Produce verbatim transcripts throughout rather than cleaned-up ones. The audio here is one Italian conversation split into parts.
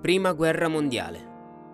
Prima guerra mondiale.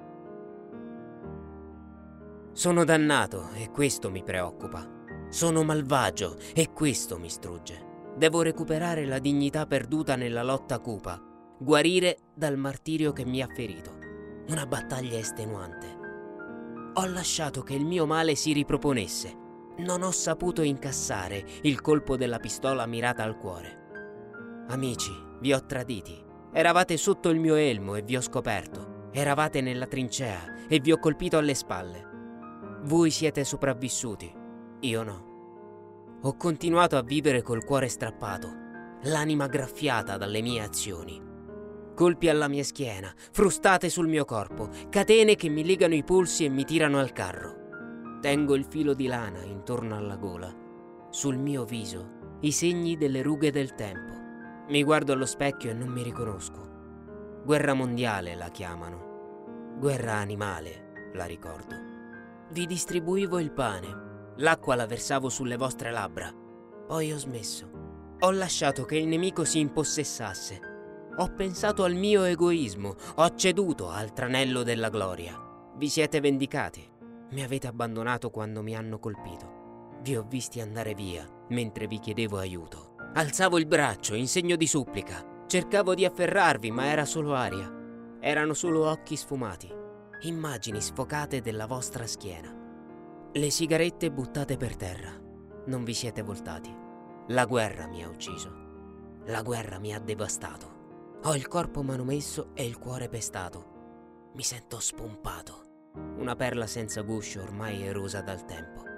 Sono dannato e questo mi preoccupa. Sono malvagio e questo mi strugge. Devo recuperare la dignità perduta nella lotta cupa, guarire dal martirio che mi ha ferito. Una battaglia estenuante. Ho lasciato che il mio male si riproponesse. Non ho saputo incassare il colpo della pistola mirata al cuore. Amici, vi ho traditi. Eravate sotto il mio elmo e vi ho scoperto. Eravate nella trincea e vi ho colpito alle spalle. Voi siete sopravvissuti, io no. Ho continuato a vivere col cuore strappato, l'anima graffiata dalle mie azioni. Colpi alla mia schiena, frustate sul mio corpo, catene che mi legano i polsi e mi tirano al carro. Tengo il filo di lana intorno alla gola. Sul mio viso, i segni delle rughe del tempo. Mi guardo allo specchio e non mi riconosco. Guerra mondiale la chiamano. Guerra animale, la ricordo. Vi distribuivo il pane. L'acqua la versavo sulle vostre labbra. Poi ho smesso. Ho lasciato che il nemico si impossessasse. Ho pensato al mio egoismo. Ho ceduto al tranello della gloria. Vi siete vendicati. Mi avete abbandonato quando mi hanno colpito. Vi ho visti andare via mentre vi chiedevo aiuto. Alzavo il braccio in segno di supplica. Cercavo di afferrarvi, ma era solo aria. Erano solo occhi sfumati. Immagini sfocate della vostra schiena. Le sigarette buttate per terra. Non vi siete voltati. La guerra mi ha ucciso. La guerra mi ha devastato. Ho il corpo manomesso e il cuore pestato. Mi sento spompato. Una perla senza guscio ormai erosa dal tempo.